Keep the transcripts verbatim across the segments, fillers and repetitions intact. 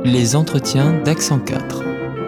Les entretiens d'Accent quatre.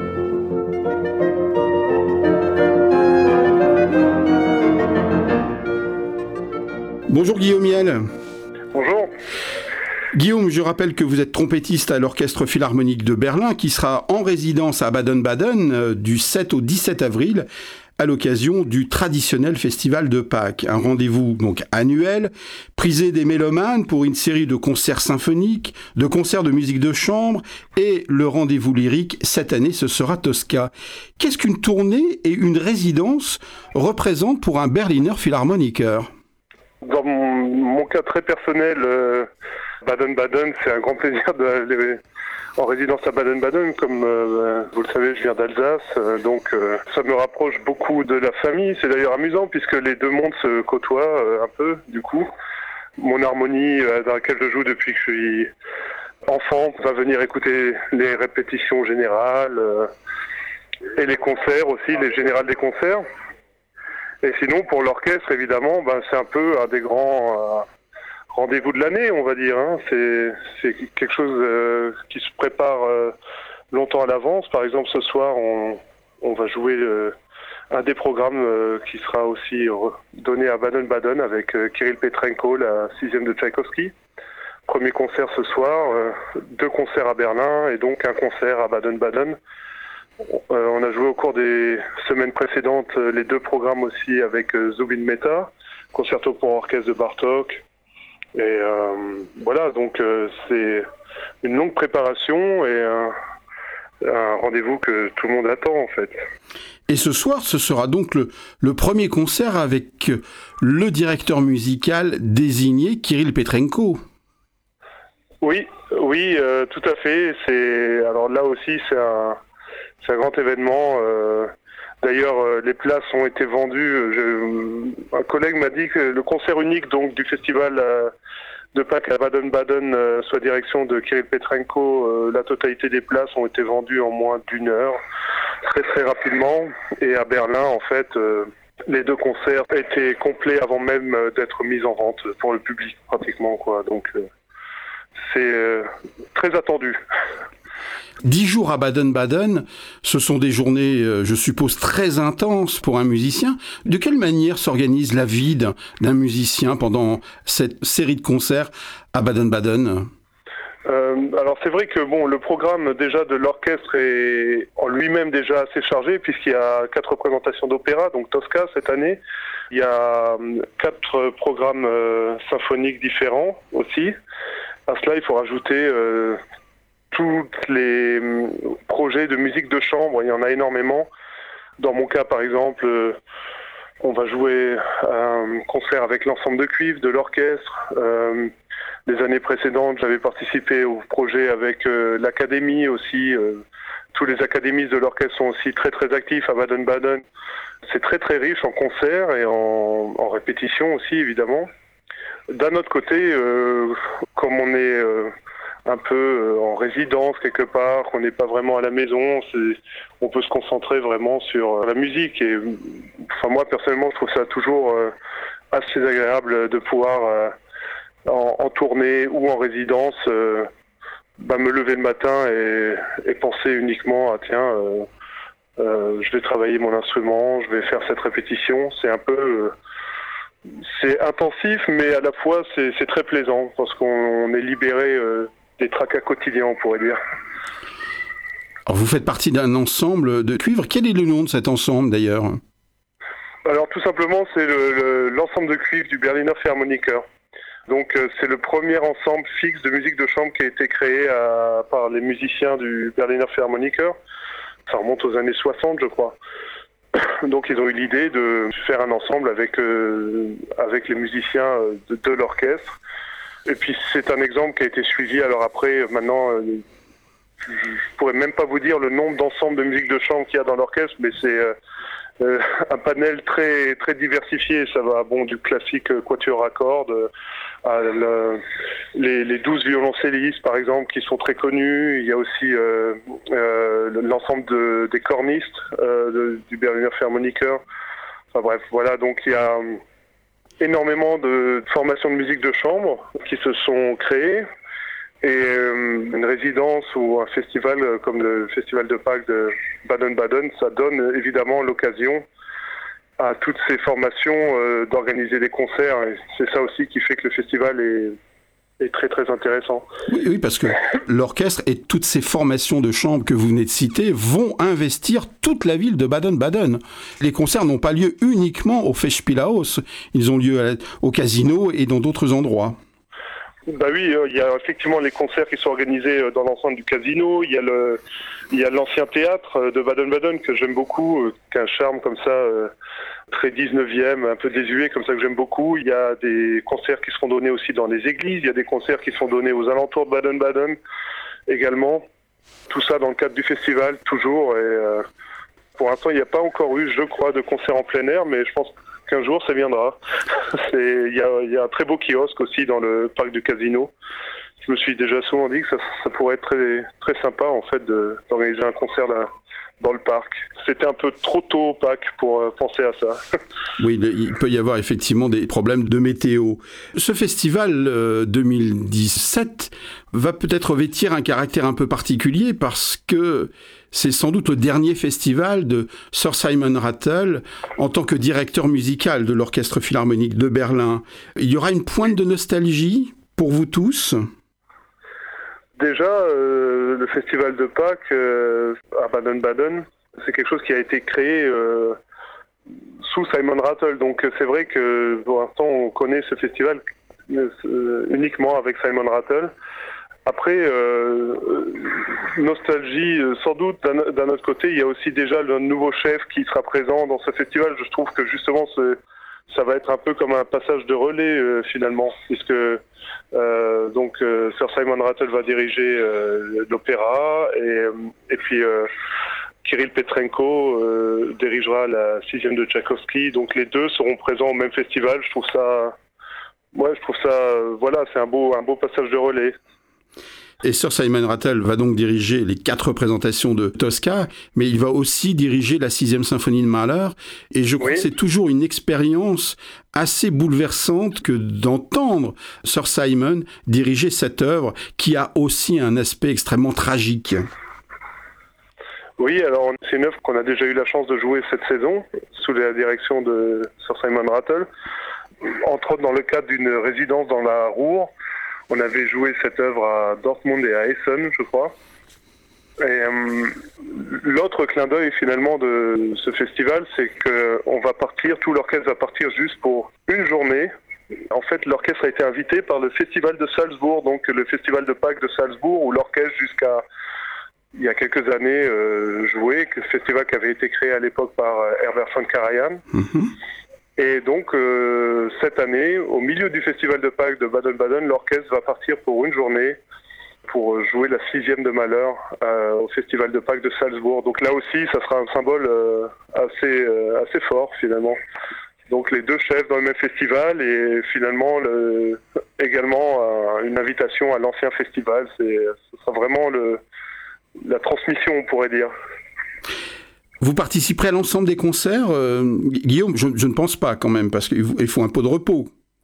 Bonjour Guillaume Miel. Bonjour. Guillaume, je rappelle que vous êtes trompettiste à l'Orchestre Philharmonique de Berlin qui sera en résidence à Baden-Baden euh, du sept au dix-sept avril à l'occasion du traditionnel Festival de Pâques. Un rendez-vous donc annuel, prisé des mélomanes pour une série de concerts symphoniques, de concerts de musique de chambre et le rendez-vous lyrique, cette année ce sera Tosca. Qu'est-ce qu'une tournée et une résidence représentent pour un Berliner Philharmoniker ? Dans mon, mon cas très personnel, euh, Baden-Baden, c'est un grand plaisir d'aller en résidence à Baden-Baden. Comme euh, vous le savez, je viens d'Alsace, euh, donc euh, ça me rapproche beaucoup de la famille. C'est d'ailleurs amusant puisque les deux mondes se côtoient euh, un peu, du coup. Mon harmonie, euh, dans laquelle je joue depuis que je suis enfant, va venir écouter les répétitions générales euh, et les concerts aussi, les générales des concerts. Et sinon, pour l'orchestre, évidemment, ben, c'est un peu un des grands euh, rendez-vous de l'année, on va dire. Hein. C'est, c'est quelque chose euh, qui se prépare euh, longtemps à l'avance. Par exemple, ce soir, on, on va jouer euh, un des programmes euh, qui sera aussi donné à Baden-Baden avec euh, Kirill Petrenko, la sixième de Tchaïkovski. Premier concert ce soir, euh, deux concerts à Berlin et donc un concert à Baden-Baden. Euh, on a joué au cours des semaines précédentes euh, les deux programmes aussi avec euh, Zubin Mehta, concerto pour orchestre de Bartók. Et euh, voilà, donc euh, c'est une longue préparation et un, un rendez-vous que tout le monde attend en fait. Et ce soir, ce sera donc le, le premier concert avec le directeur musical désigné, Kirill Petrenko. Oui, oui, euh, tout à fait. C'est alors là aussi c'est un C'est un grand événement. Euh, d'ailleurs, euh, les places ont été vendues. Je, un collègue m'a dit que le concert unique donc du festival euh, de Pâques à Baden-Baden, euh, sous la direction de Kirill Petrenko, euh, la totalité des places ont été vendues en moins d'une heure, très très rapidement. Et à Berlin, en fait, euh, les deux concerts étaient complets avant même euh, d'être mis en vente pour le public, pratiquement, quoi. Donc, euh, c'est euh, très attendu. Dix jours à Baden-Baden, ce sont des journées, euh, je suppose, très intenses pour un musicien. De quelle manière s'organise la vie d'un, d'un musicien pendant cette série de concerts à Baden-Baden ? euh, Alors c'est vrai que bon, le programme déjà de l'orchestre est en lui-même déjà assez chargé puisqu'il y a quatre représentations d'opéra, donc Tosca cette année. Il y a quatre programmes euh, symphoniques différents aussi. À cela, il faut rajouter euh, tous les projets de musique de chambre, il y en a énormément. Dans mon cas, par exemple, on va jouer un concert avec l'ensemble de cuivre de l'orchestre. Euh, les années précédentes, j'avais participé au projet avec euh, l'académie aussi. Euh, tous les académistes de l'orchestre sont aussi très très actifs à Baden-Baden. C'est très très riche en concerts et en, en répétitions aussi, évidemment. D'un autre côté, euh, comme on est... Euh, un peu en résidence quelque part, qu'on n'est pas vraiment à la maison, c'est, on peut se concentrer vraiment sur la musique. Et enfin moi personnellement, je trouve ça toujours euh, assez agréable de pouvoir euh, en, en tournée ou en résidence, euh, bah, me lever le matin et, et penser uniquement à tiens, euh, euh, je vais travailler mon instrument, je vais faire cette répétition. C'est un peu euh, c'est intensif, mais à la fois c'est, c'est très plaisant parce qu'on est libéré euh, des tracas quotidiens, on pourrait dire. Alors vous faites partie d'un ensemble de cuivre. Quel est le nom de cet ensemble d'ailleurs ? Alors tout simplement, c'est le, le, l'ensemble de cuivre du Berliner Philharmoniker. Donc euh, c'est le premier ensemble fixe de musique de chambre qui a été créé à, par les musiciens du Berliner Philharmoniker. Ça remonte aux années soixante, je crois. Donc ils ont eu l'idée de faire un ensemble avec, euh, avec les musiciens de, de l'orchestre. Et puis c'est un exemple qui a été suivi. Alors après, maintenant, euh, je pourrais même pas vous dire le nombre d'ensembles de musique de chambre qu'il y a dans l'orchestre, mais c'est euh, euh, un panel très très diversifié. Ça va bon du classique quatuor à cordes à le, les, les douze violoncellistes par exemple qui sont très connus. Il y a aussi euh, euh, l'ensemble de, des cornistes euh, de, du Berliner Philharmoniker. Enfin bref, voilà, donc il y a énormément de formations de musique de chambre qui se sont créées. Et euh, une résidence ou un festival euh, comme le Festival de Pâques de Baden-Baden, ça donne euh, évidemment l'occasion à toutes ces formations euh, d'organiser des concerts. Et c'est ça aussi qui fait que le festival est, est très très intéressant. Oui, oui, parce que l'orchestre et toutes ces formations de chambre que vous venez de citer vont investir toute la ville de Baden-Baden. Les concerts n'ont pas lieu uniquement au Festspielhaus, ils ont lieu à, au casino et dans d'autres endroits. Bah oui, il y a effectivement les concerts qui sont organisés dans l'enceinte du casino. Il y a le, il y a l'ancien théâtre de Baden-Baden que j'aime beaucoup, qui a un charme comme ça, très dix-neuvième, un peu désuet, comme ça que j'aime beaucoup. Il y a des concerts qui seront donnés aussi dans les églises. Il y a des concerts qui sont donnés aux alentours de Baden-Baden également. Tout ça dans le cadre du festival, toujours. Et euh, pour l'instant, il n'y a pas encore eu, je crois, de concert en plein air, mais je pense qu'un jour ça viendra. Il y a, y a un très beau kiosque aussi dans le parc du casino. Je me suis déjà souvent dit que ça, ça pourrait être très, très sympa en fait de, d'organiser un concert là, dans le parc. C'était un peu trop tôt au Pâques pour euh, penser à ça. Oui, il peut y avoir effectivement des problèmes de météo. Ce festival euh, deux mille dix-sept va peut-être revêtir un caractère un peu particulier parce que c'est sans doute le dernier festival de Sir Simon Rattle en tant que directeur musical de l'Orchestre Philharmonique de Berlin. Il y aura une pointe de nostalgie pour vous tous ? Déjà, euh, le festival de Pâques euh, à Baden-Baden, c'est quelque chose qui a été créé euh, sous Simon Rattle. Donc c'est vrai que pour l'instant on connaît ce festival euh, uniquement avec Simon Rattle. Après, euh, nostalgie, sans doute, d'un, d'un autre côté, il y a aussi déjà le nouveau chef qui sera présent dans ce festival. Je trouve que justement, c'est, ça va être un peu comme un passage de relais, euh, finalement, puisque euh, donc euh, Sir Simon Rattle va diriger euh, l'opéra, et, et puis euh, Kirill Petrenko euh, dirigera la sixième de Tchaïkovski. Donc les deux seront présents au même festival. Je trouve ça, ouais, je trouve ça, euh, voilà, c'est un beau, un beau passage de relais. Et Sir Simon Rattle va donc diriger les quatre représentations de Tosca, mais il va aussi diriger la sixième symphonie de Mahler. Et je crois oui. que c'est toujours une expérience assez bouleversante que d'entendre Sir Simon diriger cette œuvre qui a aussi un aspect extrêmement tragique. Oui, alors c'est une œuvre qu'on a déjà eu la chance de jouer cette saison sous la direction de Sir Simon Rattle, entre autres dans le cadre d'une résidence dans la Ruhr. On avait joué cette œuvre à Dortmund et à Essen, je crois. Et euh, l'autre clin d'œil finalement de ce festival, c'est qu'on va partir, tout l'orchestre va partir juste pour une journée. En fait, l'orchestre a été invité par le festival de Salzbourg, donc le festival de Pâques de Salzbourg, où l'orchestre jusqu'à il y a quelques années euh, jouait, le festival qui avait été créé à l'époque par Herbert von Karajan. Mm-hmm. Et donc, euh, cette année, au milieu du Festival de Pâques de Baden-Baden, l'orchestre va partir pour une journée pour jouer la sixième de Mahler euh, au Festival de Pâques de Salzbourg. Donc là aussi, ça sera un symbole euh, assez, euh, assez fort, finalement. Donc les deux chefs dans le même festival et finalement le, également euh, une invitation à l'ancien festival. C'est, ce sera vraiment le, la transmission, on pourrait dire. Vous participerez à l'ensemble des concerts, euh, Guillaume? je, je ne pense pas quand même, parce qu'il faut un peu de repos.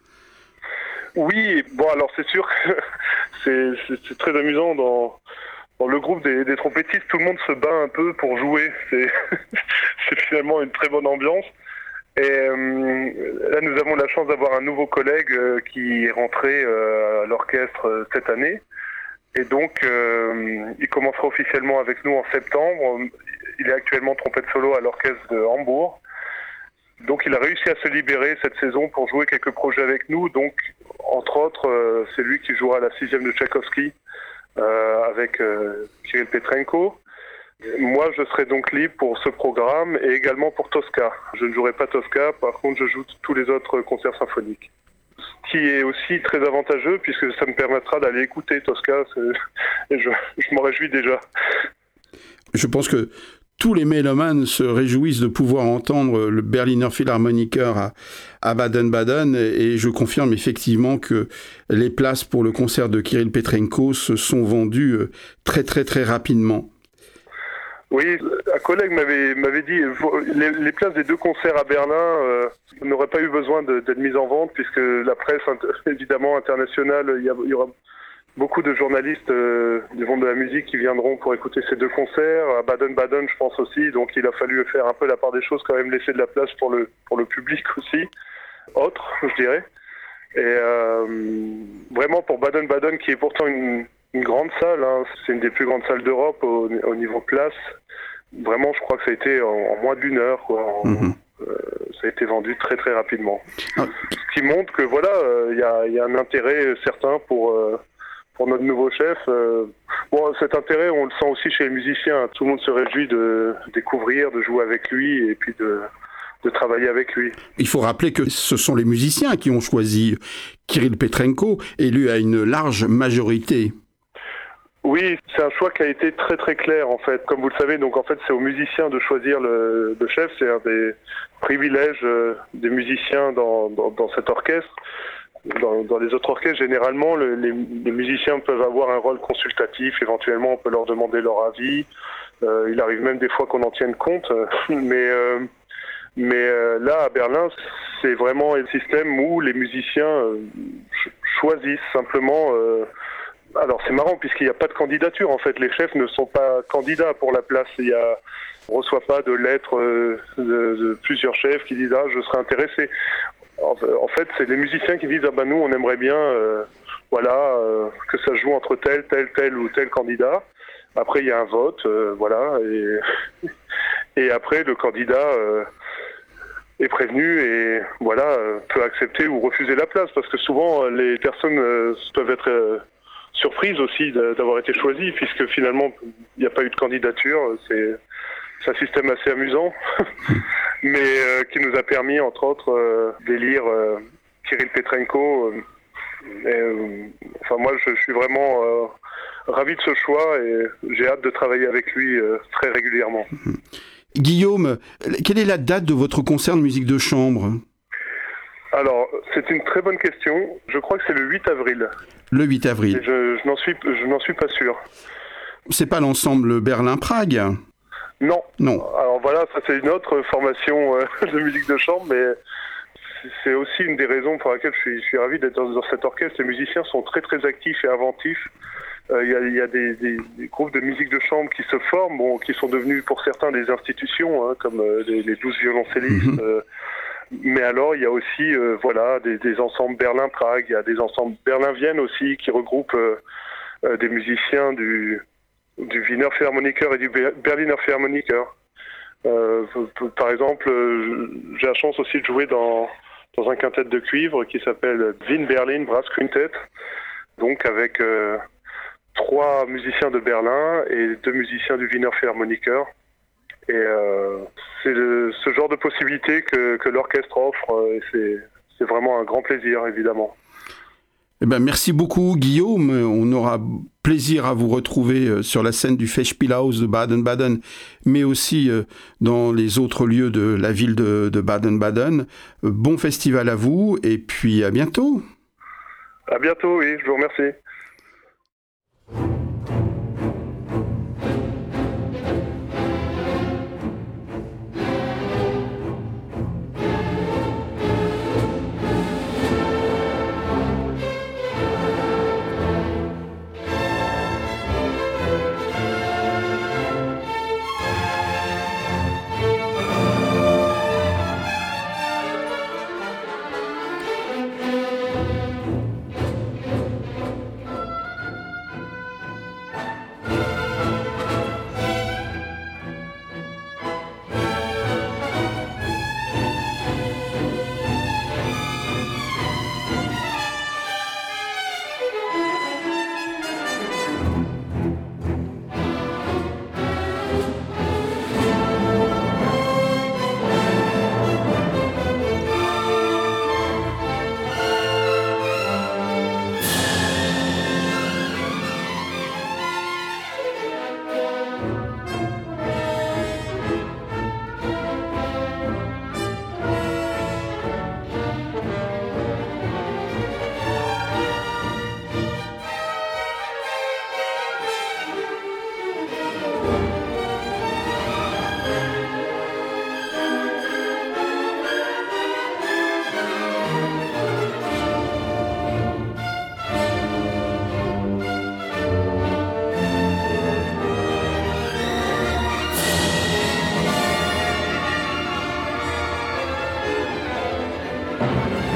Oui, bon alors c'est sûr que c'est, c'est, c'est très amusant dans, dans le groupe des, des trompettistes, tout le monde se bat un peu pour jouer, c'est, c'est finalement une très bonne ambiance. Et euh, là nous avons la chance d'avoir un nouveau collègue euh, qui est rentré euh, à l'orchestre euh, cette année. Et donc euh, il commencera officiellement avec nous en septembre. Il est actuellement trompette solo à l'orchestre de Hambourg. Donc il a réussi à se libérer cette saison pour jouer quelques projets avec nous. Donc entre autres, euh, c'est lui qui jouera la sixième de Tchaïkovski euh, avec euh, Kirill Petrenko. Moi je serai donc libre pour ce programme et également pour Tosca. Je ne jouerai pas Tosca, par contre je joue tous les autres concerts symphoniques. Ce qui est aussi très avantageux puisque ça me permettra d'aller écouter Tosca et je, je m'en réjouis déjà. Je pense que tous les mélomanes se réjouissent de pouvoir entendre le Berliner Philharmoniker à, à Baden-Baden et je confirme effectivement que les places pour le concert de Kirill Petrenko se sont vendues très très très rapidement. Oui, un collègue m'avait, m'avait dit les, les places des deux concerts à Berlin euh, n'auraient pas eu besoin de, d'être mises en vente puisque la presse évidemment internationale, il y, a, il y aura beaucoup de journalistes euh, du monde de la musique qui viendront pour écouter ces deux concerts. À Baden-Baden, je pense aussi. Donc, il a fallu faire un peu la part des choses, quand même laisser de la place pour le pour le public aussi, autre, je dirais. Et euh, vraiment pour Baden-Baden, qui est pourtant une, une grande salle, hein, c'est une des plus grandes salles d'Europe au, au niveau place. Vraiment, je crois que ça a été en, en moins d'une heure, quoi. En, mmh. euh, ça a été vendu très très rapidement. Ah. Ce qui montre que voilà, il euh, y, a, y a un intérêt certain pour euh, pour notre nouveau chef. Euh, bon, cet intérêt, on le sent aussi chez les musiciens. Tout le monde se réjouit de découvrir, de jouer avec lui et puis de de travailler avec lui. Il faut rappeler que ce sont les musiciens qui ont choisi Kirill Petrenko, élu à une large majorité. Oui, c'est un choix qui a été très très clair en fait. Comme vous le savez, donc en fait c'est aux musiciens de choisir le, le chef. C'est un des privilèges euh, des musiciens dans, dans, dans cet orchestre. Dans, dans les autres orchestres, généralement, le, les, les musiciens peuvent avoir un rôle consultatif. Éventuellement, on peut leur demander leur avis. Euh, il arrive même des fois qu'on en tienne compte. Mais euh, Mais euh, là, à Berlin, c'est vraiment un système où les musiciens euh, ch- choisissent simplement... Euh, alors c'est marrant puisqu'il n'y a pas de candidature, en fait. Les chefs ne sont pas candidats pour la place. Il y a, on ne reçoit pas de lettres euh, de, de plusieurs chefs qui disent « Ah, je serais intéressé ». En, en fait, c'est les musiciens qui disent « Ah ben nous, on aimerait bien euh, voilà, euh, que ça joue entre tel, tel, tel ou tel candidat ». Après, il y a un vote, euh, voilà. Et, et après, le candidat... Euh, est prévenu et voilà euh, peut accepter ou refuser la place parce que souvent euh, les personnes euh, peuvent être euh, surprises aussi de, d'avoir été choisies puisque finalement il n'y a pas eu de candidature. C'est, c'est un système assez amusant mais euh, qui nous a permis entre autres euh, d'élire euh, Kirill Petrenko. Euh, et, euh, enfin moi je, je suis vraiment euh, ravi de ce choix et j'ai hâte de travailler avec lui euh, très régulièrement. Guillaume, quelle est la date de votre concert de musique de chambre ? Alors, c'est une très bonne question. Je crois que c'est le huit avril. Le huit avril. Et je, je n'en suis, je n'en suis pas sûr. C'est pas l'ensemble Berlin-Prague ? Non. Non. Alors voilà, ça c'est une autre formation euh, de musique de chambre, mais c'est aussi une des raisons pour laquelle je suis, je suis ravi d'être dans, dans cet orchestre. Les musiciens sont très très actifs et inventifs. Il euh, y a, y a des, des, des groupes de musique de chambre qui se forment, bon, qui sont devenus pour certains des institutions, hein, comme euh, les, les douze violoncellistes. Mm-hmm. Euh, mais alors, il y a aussi euh, voilà, des, des ensembles Berlin-Prague, il y a des ensembles Berlin-Vienne aussi qui regroupent euh, euh, des musiciens du, du Wiener Philharmoniker et du Berliner Philharmoniker. Euh, par exemple, j'ai la chance aussi de jouer dans, dans un quintet de cuivre qui s'appelle Wien Berlin Brass Quintet, donc avec... Euh, trois musiciens de Berlin et deux musiciens du Wiener Philharmoniker. Et euh, c'est le, ce genre de possibilité que, que l'orchestre offre et c'est, c'est vraiment un grand plaisir, évidemment. Eh ben, merci beaucoup, Guillaume. On aura plaisir à vous retrouver sur la scène du Festspielhaus de Baden-Baden, mais aussi dans les autres lieux de la ville de, de Baden-Baden. Bon festival à vous et puis à bientôt. À bientôt, oui, je vous remercie. Merci.